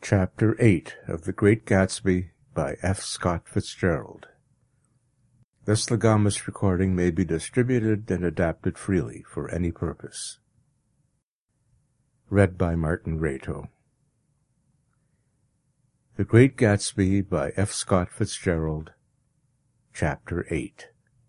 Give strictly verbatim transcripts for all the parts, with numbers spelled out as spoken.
Chapter eight of The Great Gatsby by F. Scott Fitzgerald. This Legamus recording may be distributed and adapted freely for any purpose. Read by Martin Rato. The Great Gatsby by F. Scott Fitzgerald. Chapter eight.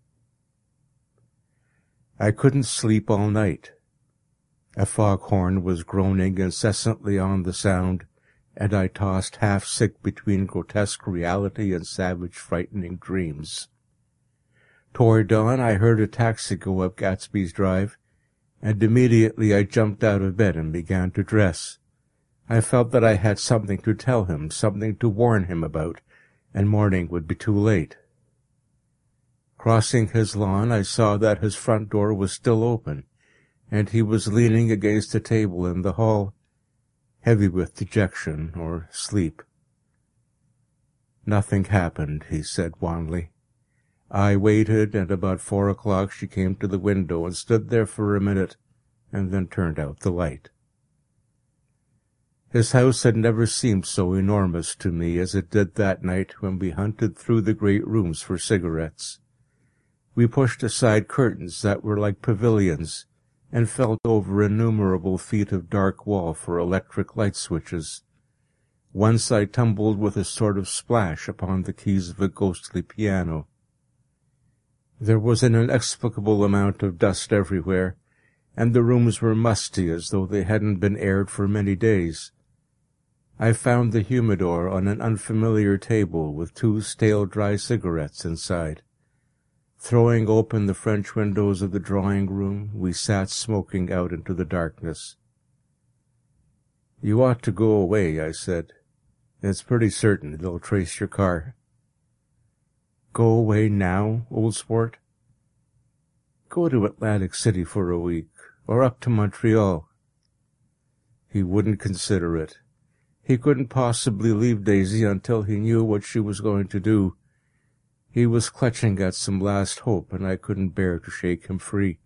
I couldn't sleep all night. A foghorn was groaning incessantly on the sound, and I tossed half-sick between grotesque reality and savage, frightening dreams. Toward dawn I heard a taxi go up Gatsby's Drive, and immediately I jumped out of bed and began to dress. I felt that I had something to tell him, something to warn him about, and morning would be too late. Crossing his lawn, I saw that his front door was still open, and he was leaning against a table in the hall, heavy with dejection or sleep. Nothing happened, he said wanly. I waited, and about four o'clock she came to the window and stood there for a minute, and then turned out the light. His house had never seemed so enormous to me as it did that night when we hunted through the great rooms for cigarettes. We pushed aside curtains that were like pavilions, and felt over innumerable feet of dark wall for electric light switches. Once I tumbled with a sort of splash upon the keys of a ghostly piano. There was an inexplicable amount of dust everywhere, and the rooms were musty as though they hadn't been aired for many days. I found the humidor on an unfamiliar table with two stale dry cigarettes inside. Throwing open the French windows of the drawing-room, we sat smoking out into the darkness. "You ought to go away," I said. "It's pretty certain they'll trace your car." "Go away now, old sport?" "Go to Atlantic City for a week, or up to Montreal." He wouldn't consider it. He couldn't possibly leave Daisy until he knew what she was going to do. He was clutching at some last hope, and I couldn't bear to shake him free.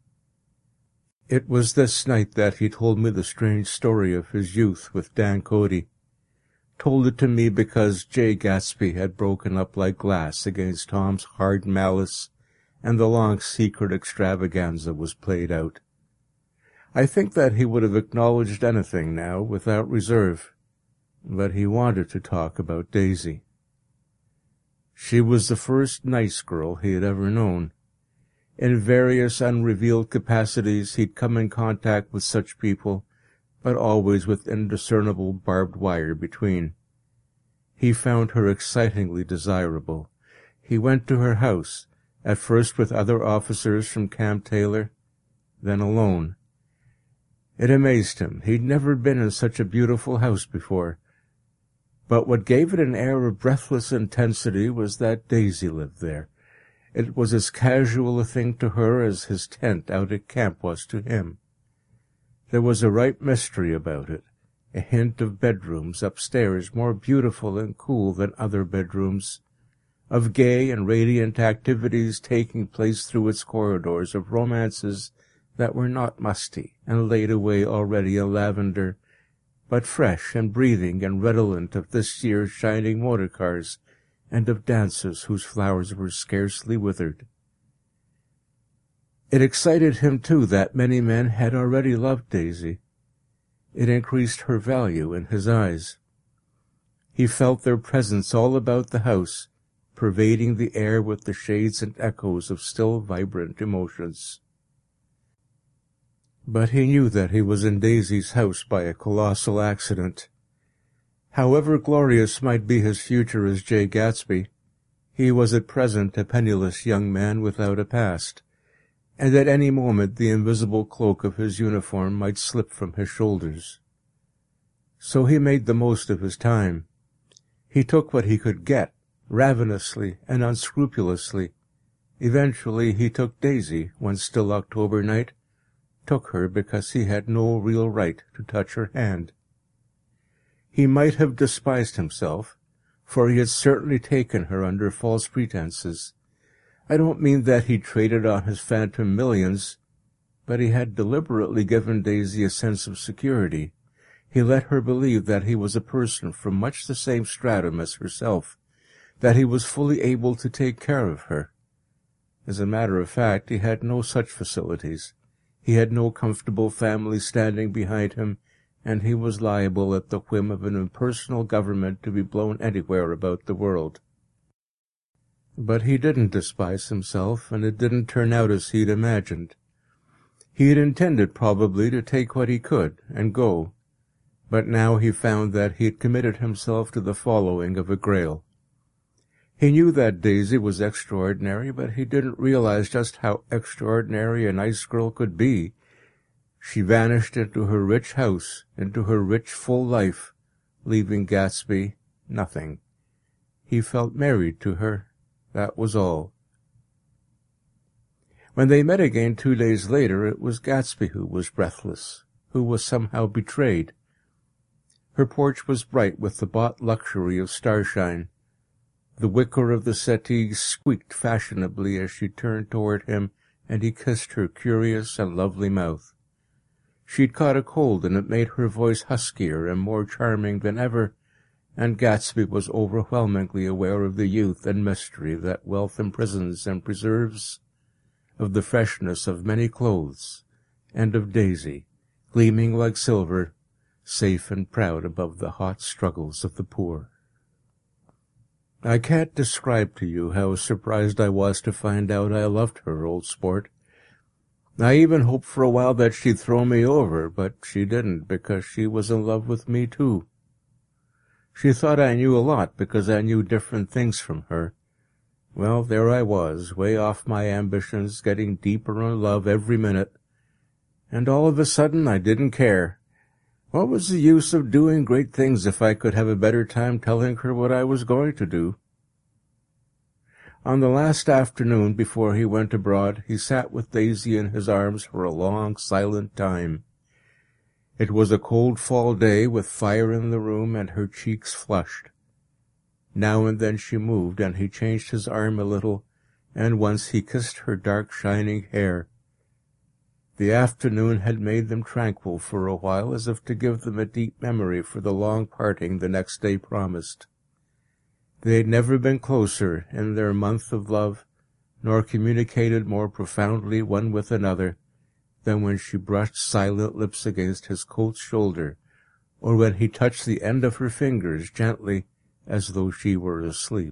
It was this night that he told me the strange story of his youth with Dan Cody. Told it to me because Jay Gatsby had broken up like glass against Tom's hard malice, and the long secret extravaganza was played out. I think that he would have acknowledged anything now, without reserve, but he wanted to talk about Daisy. She was the first nice girl he had ever known. In various unrevealed capacities he'd come in contact with such people, but always with indiscernible barbed wire between. He found her excitingly desirable. He went to her house, at first with other officers from Camp Taylor, then alone. It amazed him. He'd never been in such a beautiful house before. But what gave it an air of breathless intensity was that Daisy lived there. It was as casual a thing to her as his tent out at camp was to him. There was a ripe mystery about it, a hint of bedrooms upstairs more beautiful and cool than other bedrooms, of gay and radiant activities taking place through its corridors, of romances that were not musty and laid away already in lavender, but fresh and breathing and redolent of this year's shining motor cars, and of dances whose flowers were scarcely withered. It excited him, too, that many men had already loved Daisy. It increased her value in his eyes. He felt their presence all about the house, pervading the air with the shades and echoes of still vibrant emotions. But he knew that he was in Daisy's house by a colossal accident. However glorious might be his future as Jay Gatsby, he was at present a penniless young man without a past, and at any moment the invisible cloak of his uniform might slip from his shoulders. So he made the most of his time. He took what he could get, ravenously and unscrupulously. Eventually he took Daisy, one still October night, took her because he had no real right to touch her hand. He might have despised himself, for he had certainly taken her under false pretenses. I don't mean that he traded on his phantom millions, but he had deliberately given Daisy a sense of security. He let her believe that he was a person from much the same stratum as herself, that he was fully able to take care of her. As a matter of fact, he had no such facilities. He had no comfortable family standing behind him, and he was liable at the whim of an impersonal government to be blown anywhere about the world. But he didn't despise himself, and it didn't turn out as he'd imagined. He had intended probably to take what he could and go, but now he found that he had committed himself to the following of a Grail. He knew that Daisy was extraordinary, but he didn't realize just how extraordinary a nice girl could be. She vanished into her rich house, into her rich, full life, leaving Gatsby nothing. He felt married to her. That was all. When they met again two days later, it was Gatsby who was breathless, who was somehow betrayed. Her porch was bright with the bought luxury of starshine. The wicker of the settee squeaked fashionably as she turned toward him, and he kissed her curious and lovely mouth. She'd caught a cold, and it made her voice huskier and more charming than ever, and Gatsby was overwhelmingly aware of the youth and mystery that wealth imprisons and preserves, of the freshness of many clothes, and of Daisy, gleaming like silver, safe and proud above the hot struggles of the poor. I can't describe to you how surprised I was to find out I loved her, old sport. I even hoped for a while that she'd throw me over, but she didn't, because she was in love with me too. She thought I knew a lot because I knew different things from her. Well, there I was, way off my ambitions, getting deeper in love every minute. And all of a sudden I didn't care. What was the use of doing great things if I could have a better time telling her what I was going to do? On the last afternoon before he went abroad, he sat with Daisy in his arms for a long, silent time. It was a cold fall day, with fire in the room, and her cheeks flushed. Now and then she moved, and he changed his arm a little, and once he kissed her dark shining hair. The afternoon had made them tranquil for a while, as if to give them a deep memory for the long parting the next day promised. They had never been closer in their month of love, nor communicated more profoundly one with another, than when she brushed silent lips against his coat shoulder, or when he touched the end of her fingers gently, as though she were asleep.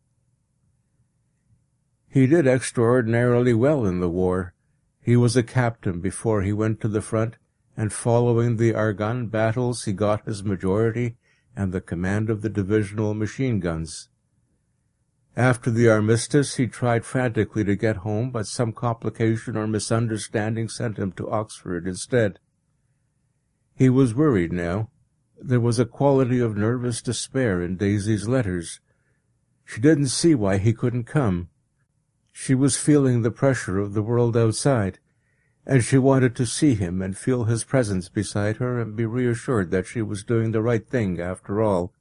He did extraordinarily well in the war. He was a captain before he went to the front, and following the Argonne battles he got his majority and the command of the divisional machine guns. After the armistice he tried frantically to get home, but some complication or misunderstanding sent him to Oxford instead. He was worried now. There was a quality of nervous despair in Daisy's letters. She didn't see why he couldn't come. She was feeling the pressure of the world outside, and she wanted to see him and feel his presence beside her and be reassured that she was doing the right thing after all.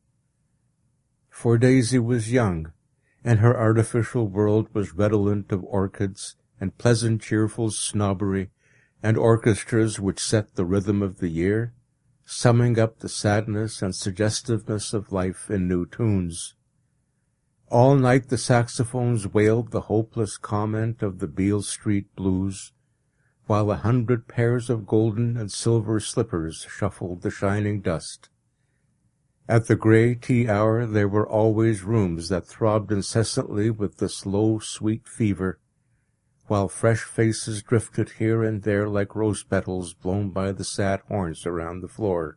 For Daisy was young, and her artificial world was redolent of orchids and pleasant cheerful snobbery and orchestras which set the rhythm of the year, summing up the sadness and suggestiveness of life in new tunes. All night the saxophones wailed the hopeless comment of the Beale Street blues, while a hundred pairs of golden and silver slippers shuffled the shining dust. At the grey tea hour there were always rooms that throbbed incessantly with the slow, sweet fever, while fresh faces drifted here and there like rose petals blown by the sad horns around the floor.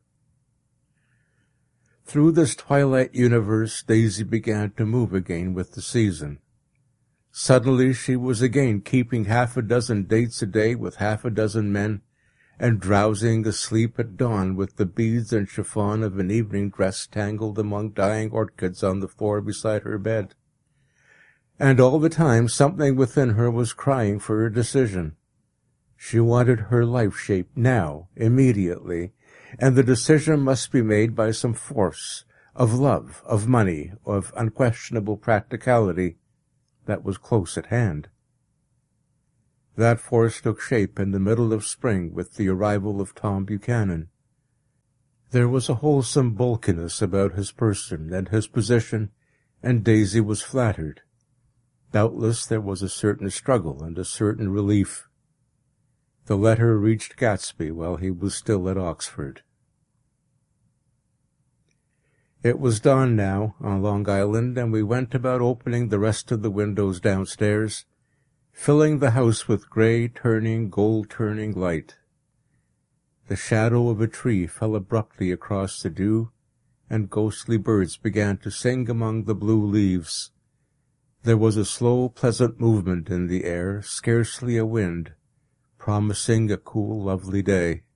Through this twilight universe Daisy began to move again with the season. Suddenly she was again keeping half a dozen dates a day with half a dozen men, and drowsing asleep at dawn with the beads and chiffon of an evening dress tangled among dying orchids on the floor beside her bed. And all the time something within her was crying for a decision. She wanted her life shaped now, immediately, and the decision must be made by some force, of love, of money, of unquestionable practicality, that was close at hand. That force took shape in the middle of spring with the arrival of Tom Buchanan. There was a wholesome bulkiness about his person and his position, and Daisy was flattered. Doubtless there was a certain struggle and a certain relief. The letter reached Gatsby while he was still at Oxford. It was dawn now, on Long Island, and we went about opening the rest of the windows downstairs, filling the house with grey turning, gold turning light. The shadow of a tree fell abruptly across the dew, and ghostly birds began to sing among the blue leaves. There was a slow, pleasant movement in the air, scarcely a wind, promising a cool, lovely day.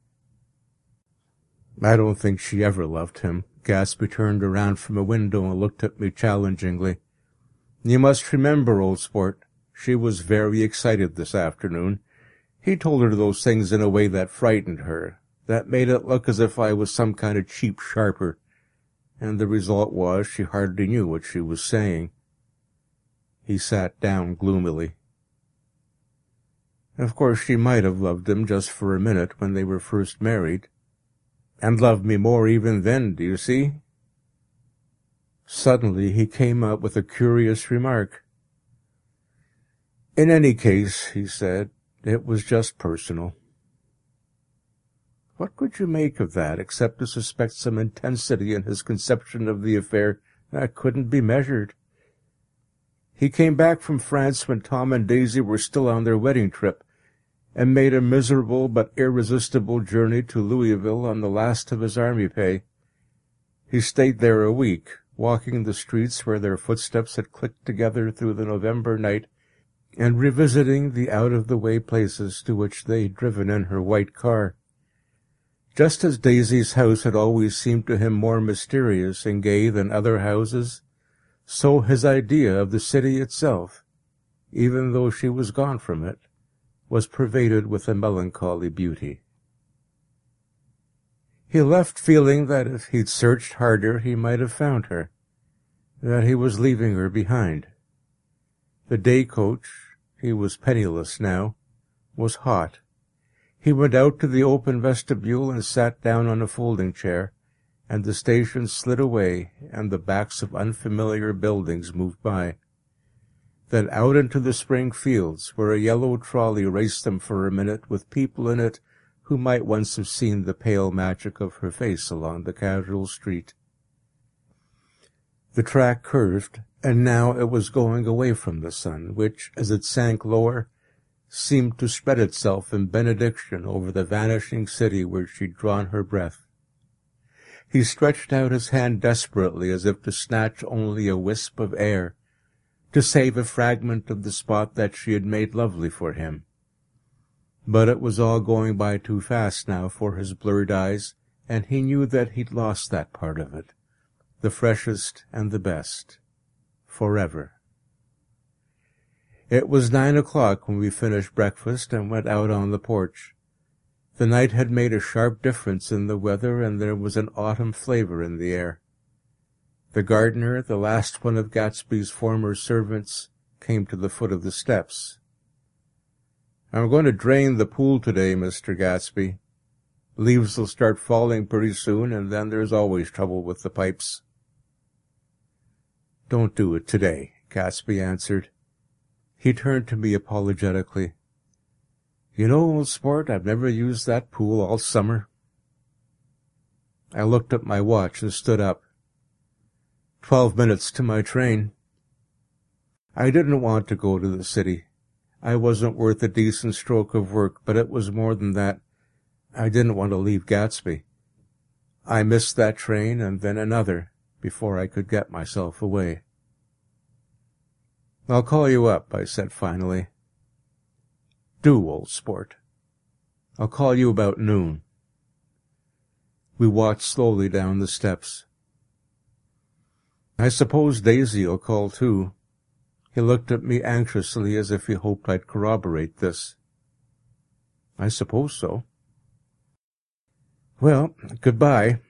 I don't think she ever loved him. Gatsby turned around from a window and looked at me challengingly. You must remember, old sport, she was very excited this afternoon. He told her those things in a way that frightened her, that made it look as if I was some kind of cheap sharper, and the result was she hardly knew what she was saying. He sat down gloomily. Of course she might have loved him just for a minute when they were first married, and loved me more even then, do you see? Suddenly he came out with a curious remark. In any case, he said, it was just personal. What could you make of that, except to suspect some intensity in his conception of the affair that couldn't be measured? He came back from France when Tom and Daisy were still on their wedding trip, and made a miserable but irresistible journey to Louisville on the last of his army pay. He stayed there a week, walking the streets where their footsteps had clicked together through the November night, and revisiting the out-of-the-way places to which they had driven in her white car. Just as Daisy's house had always seemed to him more mysterious and gay than other houses, so his idea of the city itself, even though she was gone from it, was pervaded with a melancholy beauty. He left feeling that if he'd searched harder he might have found her, that he was leaving her behind. The day coach, he was penniless now, was hot. He went out to the open vestibule and sat down on a folding chair, and the station slid away, and the backs of unfamiliar buildings moved by. Then out into the spring fields, where a yellow trolley raced them for a minute with people in it who might once have seen the pale magic of her face along the casual street. The track curved, and now it was going away from the sun, which, as it sank lower, seemed to spread itself in benediction over the vanishing city where she'd drawn her breath. He stretched out his hand desperately as if to snatch only a wisp of air, to save a fragment of the spot that she had made lovely for him. But it was all going by too fast now for his blurred eyes, and he knew that he'd lost that part of it, the freshest and the best, forever. It was nine o'clock when we finished breakfast and went out on the porch. The night had made a sharp difference in the weather, and there was an autumn flavour in the air. The gardener, the last one of Gatsby's former servants, came to the foot of the steps. "I'm going to drain the pool today, Mister Gatsby. Leaves will start falling pretty soon, and then there's always trouble with the pipes." "Don't do it today," Gatsby answered. He turned to me apologetically. "You know, old sport, I've never used that pool all summer." I looked at my watch and stood up. Twelve minutes to my train. I didn't want to go to the city. I wasn't worth a decent stroke of work, but it was more than that. I didn't want to leave Gatsby. I missed that train and then another before I could get myself away. "I'll call you up," I said finally. "Do, old sport. I'll call you about noon." We walked slowly down the steps. "I suppose Daisy'll call too." He looked at me anxiously as if he hoped I'd corroborate this. "I suppose so." "Well, good-bye."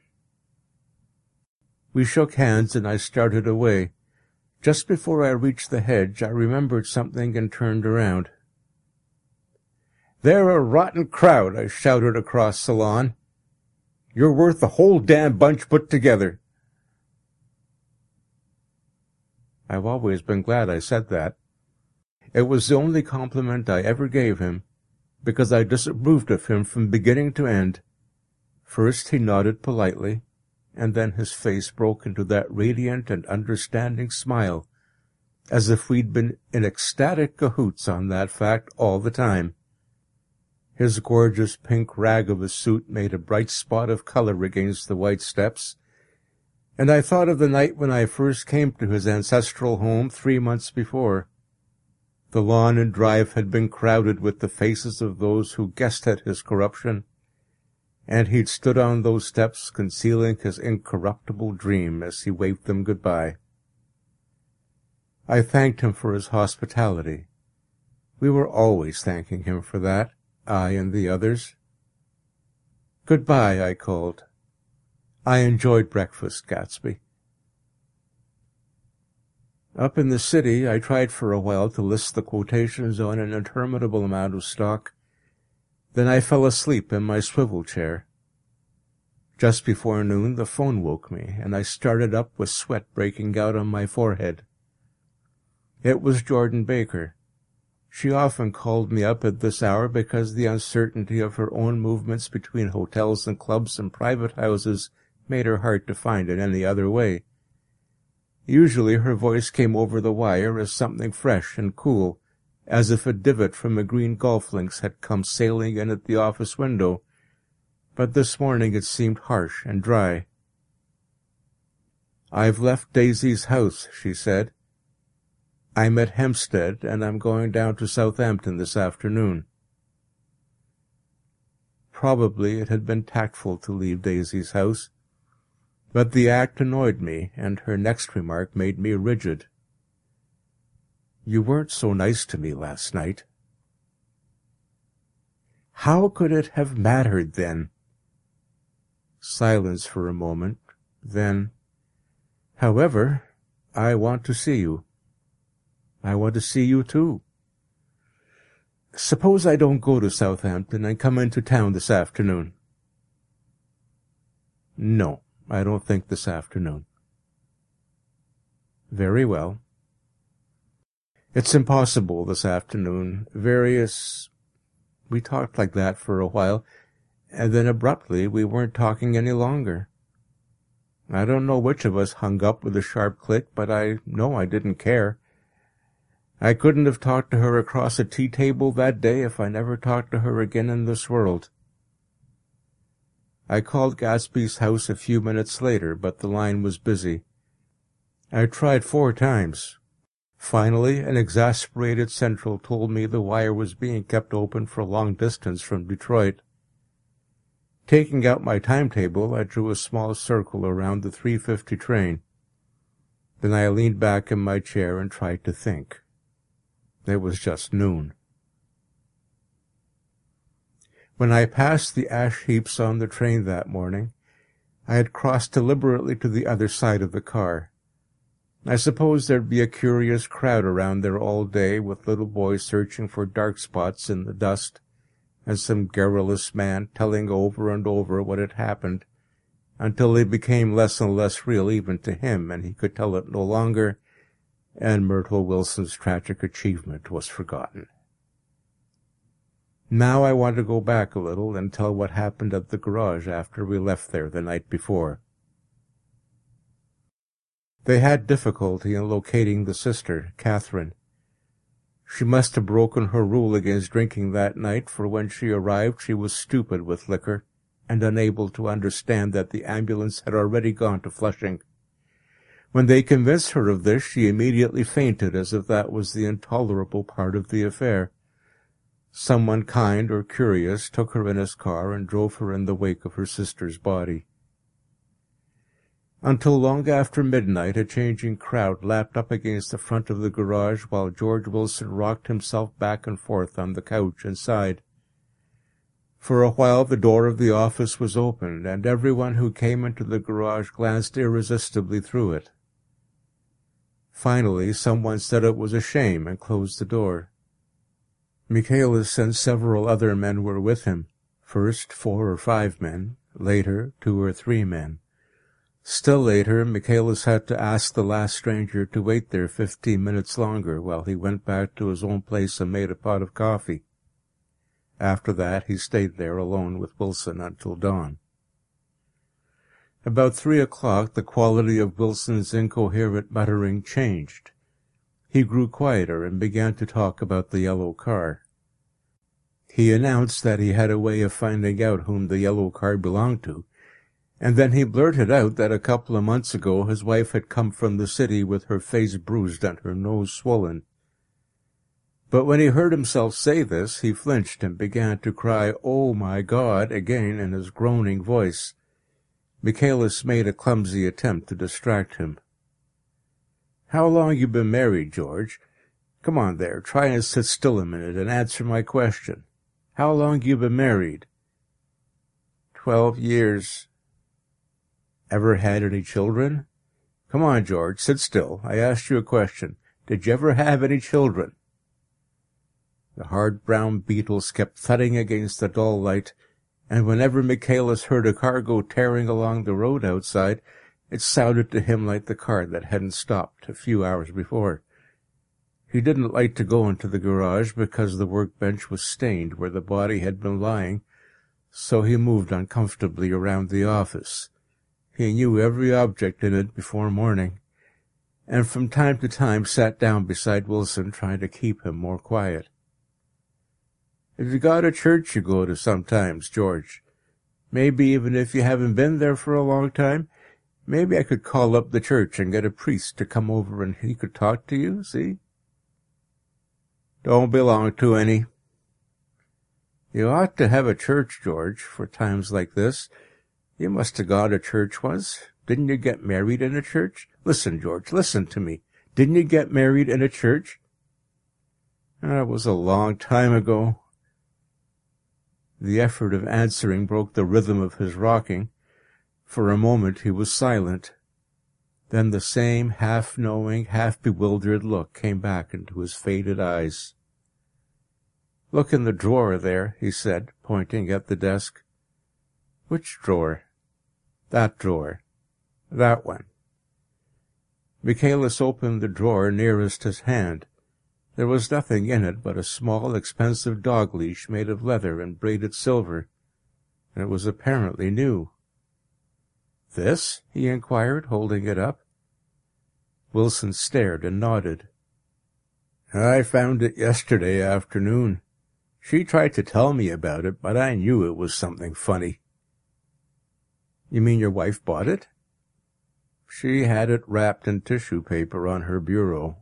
We shook hands and I started away. Just before I reached the hedge, I remembered something and turned around. "They're a rotten crowd," I shouted across the lawn. You're worth the whole damn bunch put together. I've always been glad I said that. It was the only compliment I ever gave him, because I disapproved of him from beginning to end. First he nodded politely, and then his face broke into that radiant and understanding smile, as if we'd been in ecstatic cahoots on that fact all the time. His gorgeous pink rag of a suit made a bright spot of color against the white steps, and I thought of the night when I first came to his ancestral home three months before. The lawn and drive had been crowded with the faces of those who guessed at his corruption, and he'd stood on those steps concealing his incorruptible dream as he waved them good-bye. I thanked him for his hospitality. We were always thanking him for that, I and the others. "Good-bye," I called. "I enjoyed breakfast, Gatsby." Up in the city, I tried for a while to list the quotations on an interminable amount of stock. Then I fell asleep in my swivel chair. Just before noon, the phone woke me, and I started up with sweat breaking out on my forehead. It was Jordan Baker. She often called me up at this hour because the uncertainty of her own movements between hotels and clubs and private houses made her hard to find in any other way. Usually her voice came over the wire as something fresh and cool, as if a divot from a green golf links had come sailing in at the office window, but this morning it seemed harsh and dry. "I've left Daisy's house," she said. "I'm at Hempstead, and I'm going down to Southampton this afternoon." Probably it had been tactful to leave Daisy's house, but the act annoyed me, and her next remark made me rigid. "You weren't so nice to me last night." How could it have mattered, then? Silence for a moment, then, "However, I want to see you." "I want to see you, too." "Suppose I don't go to Southampton and come into town this afternoon?" "No, I don't think this afternoon." "Very well." "It's impossible this afternoon. Various—" We talked like that for a while, and then abruptly we weren't talking any longer. I don't know which of us hung up with a sharp click, but I know I didn't care. I couldn't have talked to her across a tea-table that day if I never talked to her again in this world. I called Gatsby's house a few minutes later, but the line was busy. I tried four times. Finally, an exasperated central told me the wire was being kept open for long distance from Detroit. Taking out my timetable, I drew a small circle around the three fifty train. Then I leaned back in my chair and tried to think. It was just noon. When I passed the ash heaps on the train that morning, I had crossed deliberately to the other side of the car. I suppose there'd be a curious crowd around there all day, with little boys searching for dark spots in the dust, and some garrulous man telling over and over what had happened, until it became less and less real even to him, and he could tell it no longer, and Myrtle Wilson's tragic achievement was forgotten. Now I want to go back a little and tell what happened at the garage after we left there the night before. They had difficulty in locating the sister, Catherine. She must have broken her rule against drinking that night, for when she arrived she was stupid with liquor, and unable to understand that the ambulance had already gone to Flushing. When they convinced her of this, she immediately fainted, as if that was the intolerable part of the affair. Someone kind or curious took her in his car and drove her in the wake of her sister's body. Until long after midnight a changing crowd lapped up against the front of the garage while George Wilson rocked himself back and forth on the couch inside. For a while the door of the office was open, and everyone who came into the garage glanced irresistibly through it. Finally someone said it was a shame and closed the door. Michaelis and several other men were with him, first four or five men, Later, two or three men. Still later, Michaelis had to ask the last stranger to wait there fifteen minutes longer while he went back to his own place and made a pot of coffee. After that, he stayed there alone with Wilson until dawn. About three o'clock, the quality of Wilson's incoherent muttering changed. He grew quieter and began to talk about the yellow car. He announced that he had a way of finding out whom the yellow car belonged to, and then he blurted out that a couple of months ago his wife had come from the city with her face bruised and her nose swollen. But when he heard himself say this, he flinched and began to cry, "Oh, my God," again in his groaning voice. Michaelis made a clumsy attempt to distract him. "How long you been married, George? Come on there, try and sit still a minute and answer my question. How long you been married?" "Twelve years." "Ever had any children?" "Come on, George, sit still. I asked you a question. Did you ever have any children?" The hard brown beetles kept thudding against the dull light, and whenever Michaelis heard a car go tearing along the road outside, it sounded to him like the car that hadn't stopped a few hours before. He didn't like to go into the garage because the workbench was stained where the body had been lying, so he moved uncomfortably around the office. He knew every object in it before morning, and from time to time sat down beside Wilson, trying to keep him more quiet. "Have you got a church you go to sometimes, George? Maybe even if you haven't been there for a long time, maybe I could call up the church and get a priest to come over and he could talk to you, see?" "Don't belong to any." "You ought to have a church, George, for times like this. You must have gone to church once. Didn't you get married in a church? Listen, George, listen to me. Didn't you get married in a church?" "That was a long time ago." The effort of answering broke the rhythm of his rocking. For a moment he was silent. Then the same half-knowing, half-bewildered look came back into his faded eyes. "Look in the drawer there," he said, pointing at the desk. "Which drawer?" "That drawer. That one." Michaelis opened the drawer nearest his hand. There was nothing in it but a small, expensive dog-leash made of leather and braided silver. It was apparently new. "This?" he inquired, holding it up. Wilson stared and nodded. "I found it yesterday afternoon. She tried to tell me about it, but I knew it was something funny." "You mean your wife bought it?" "She had it wrapped in tissue paper on her bureau."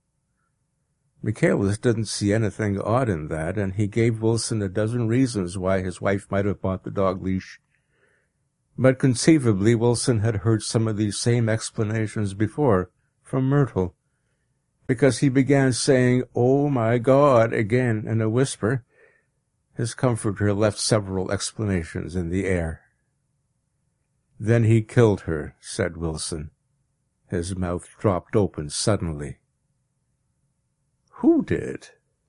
Michaelis didn't see anything odd in that, and he gave Wilson a dozen reasons why his wife might have bought the dog-leash. But conceivably Wilson had heard some of these same explanations before, from Myrtle. Because he began saying, "Oh, my God," again in a whisper, his comforter left several explanations in the air. "Then he killed her," said Wilson. His mouth dropped open suddenly. "Who did?"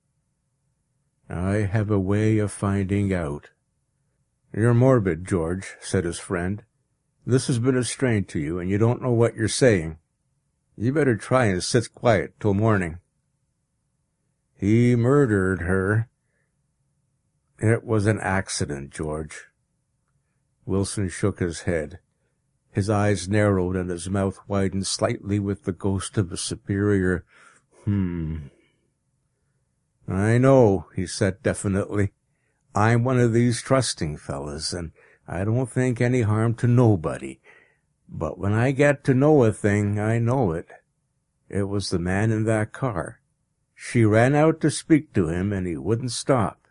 "I have a way of finding out." "You're morbid, George," said his friend. "This has been a strain to you, and you don't know what you're saying. You better try and sit quiet till morning." "He murdered her." "It was an accident, George." Wilson shook his head. His eyes narrowed and his mouth widened slightly with the ghost of a superior hmm. "I know," he said definitely. "I'm one of these trusting fellas, and I don't think any harm to nobody. But when I get to know a thing, I know it. It was the man in that car. She ran out to speak to him, and he wouldn't stop."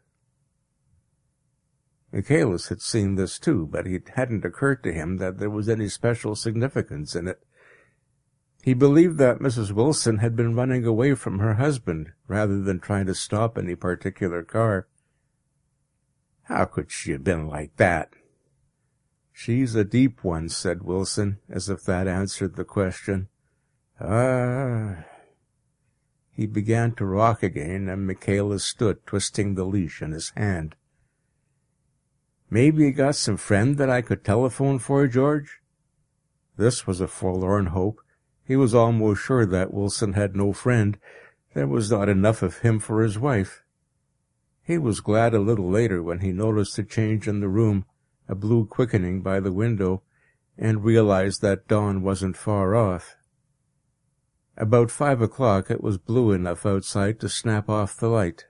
Michaelis had seen this too, but it hadn't occurred to him that there was any special significance in it. He believed that Missus Wilson had been running away from her husband, rather than trying to stop any particular car. "How could she have been like that?" "She's a deep one," said Wilson, as if that answered the question. "Ah." He began to rock again, and Michaelis stood, twisting the leash in his hand. Maybe you got some friend that I could telephone for, George? This was a forlorn hope. He was almost sure that Wilson had no friend. There was not enough of him for his wife. He was glad a little later when he noticed a change in the room, a blue quickening by the window, and realized that dawn wasn't far off. About five o'clock it was blue enough outside to snap off the light.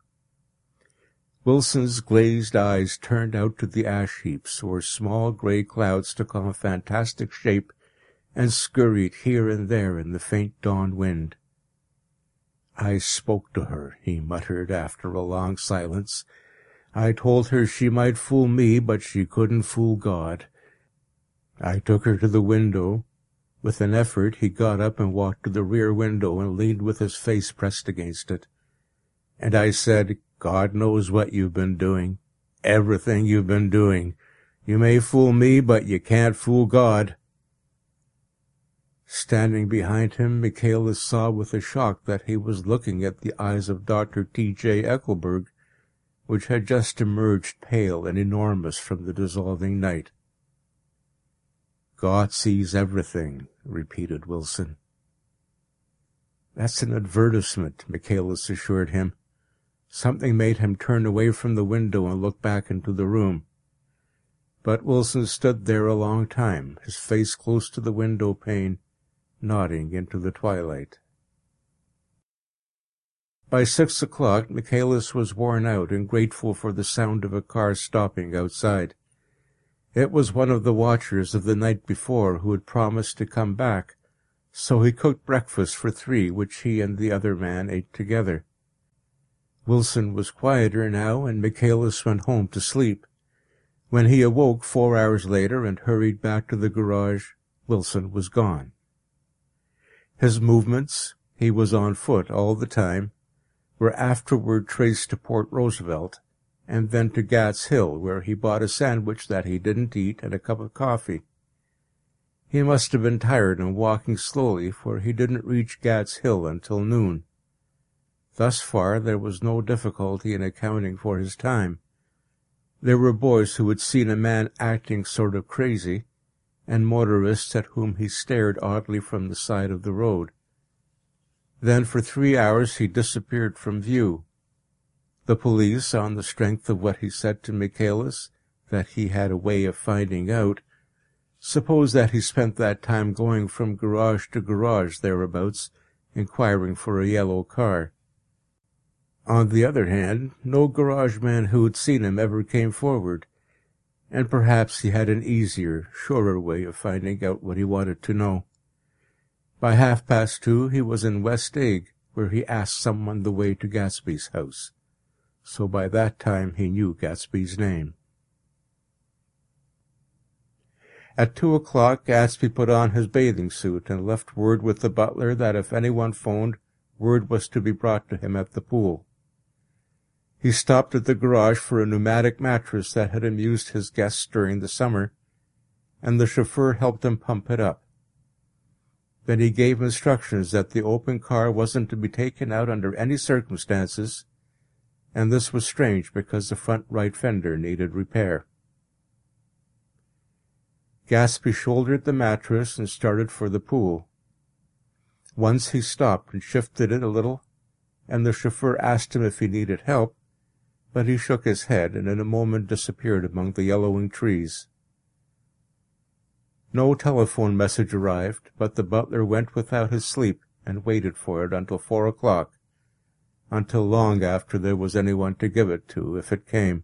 Wilson's glazed eyes turned out to the ash heaps, where small grey clouds took on fantastic shape and scurried here and there in the faint dawn wind. "I spoke to her," he muttered after a long silence. "I told her she might fool me, but she couldn't fool God. I took her to the window." With an effort he got up and walked to the rear window and leaned with his face pressed against it. "And I said, God knows what you've been doing. Everything you've been doing. You may fool me, but you can't fool God." Standing behind him, Michaelis saw with a shock that he was looking at the eyes of Doctor T. J. Eckelberg, which had just emerged pale and enormous from the dissolving night. "God sees everything," repeated Wilson. "That's an advertisement," Michaelis assured him. Something made him turn away from the window and look back into the room. But Wilson stood there a long time, his face close to the window pane, nodding into the twilight. By six o'clock, Michaelis was worn out and grateful for the sound of a car stopping outside. It was one of the watchers of the night before who had promised to come back, so he cooked breakfast for three, which he and the other man ate together. Wilson was quieter now, and Michaelis went home to sleep. When he awoke four hours later and hurried back to the garage, Wilson was gone. His movements, he was on foot all the time, were afterward traced to Port Roosevelt, and then to Gat's Hill, where he bought a sandwich that he didn't eat and a cup of coffee. He must have been tired and walking slowly, for he didn't reach Gat's Hill until noon. Thus far there was no difficulty in accounting for his time. There were boys who had seen a man acting sort of crazy, and motorists at whom he stared oddly from the side of the road. Then for three hours he disappeared from view. The police, on the strength of what he said to Michaelis, that he had a way of finding out, supposed that he spent that time going from garage to garage thereabouts, inquiring for a yellow car. On the other hand, no garage man who had seen him ever came forward, and perhaps he had an easier, surer way of finding out what he wanted to know. By half-past two he was in West Egg, where he asked someone the way to Gatsby's house. So by that time he knew Gatsby's name. At two o'clock Gatsby put on his bathing suit and left word with the butler that if anyone phoned, word was to be brought to him at the pool. He stopped at the garage for a pneumatic mattress that had amused his guests during the summer, and the chauffeur helped him pump it up. Then he gave instructions that the open car wasn't to be taken out under any circumstances, and this was strange because the front right fender needed repair. Gatsby shouldered the mattress and started for the pool. Once he stopped and shifted it a little, and the chauffeur asked him if he needed help, but he shook his head and in a moment disappeared among the yellowing trees. No telephone message arrived, but the butler went without his sleep and waited for it until four o'clock, until long after there was anyone to give it to, if it came.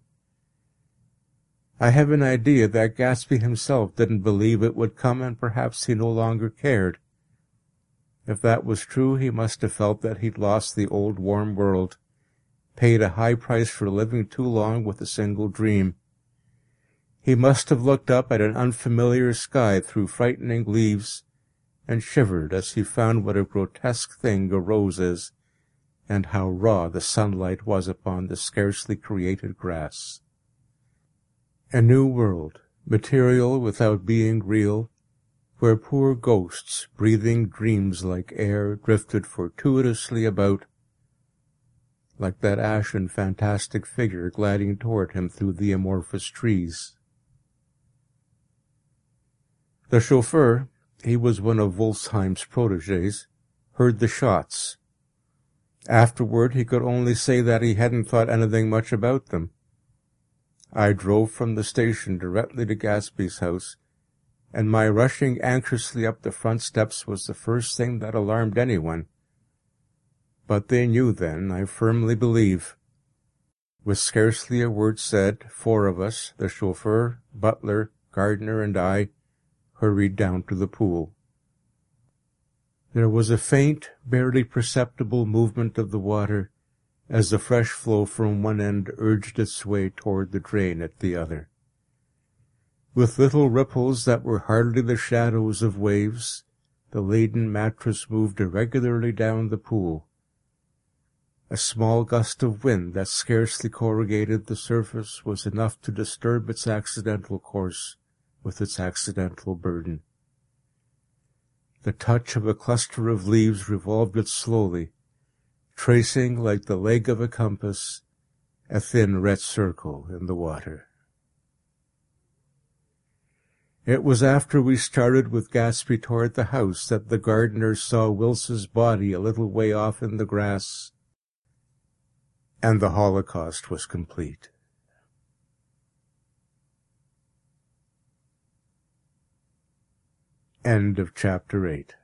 I have an idea that Gatsby himself didn't believe it would come, and perhaps he no longer cared. If that was true, he must have felt that he'd lost the old warm world, paid a high price for living too long with a single dream. He must have looked up at an unfamiliar sky through frightening leaves, and shivered as he found what a grotesque thing a rose is, and how raw the sunlight was upon the scarcely created grass. A new world, material without being real, where poor ghosts, breathing dreams like air, drifted fortuitously about, like that ashen, fantastic figure gliding toward him through the amorphous trees. The chauffeur, he was one of Wolfsheim's protégés, heard the shots. Afterward, he could only say that he hadn't thought anything much about them. I drove from the station directly to Gatsby's house, and my rushing anxiously up the front steps was the first thing that alarmed anyone. But they knew then, I firmly believe. With scarcely a word said, four of us, the chauffeur, butler, gardener, and I, hurried down to the pool. There was a faint, barely perceptible movement of the water as the fresh flow from one end urged its way toward the drain at the other. With little ripples that were hardly the shadows of waves, the laden mattress moved irregularly down the pool. A small gust of wind that scarcely corrugated the surface was enough to disturb its accidental course with its accidental burden. The touch of a cluster of leaves revolved it slowly, tracing, like the leg of a compass, a thin red circle in the water. It was after we started with Gatsby toward the house that the gardener saw Wilson's body a little way off in the grass, and the Holocaust was complete. End of chapter eight.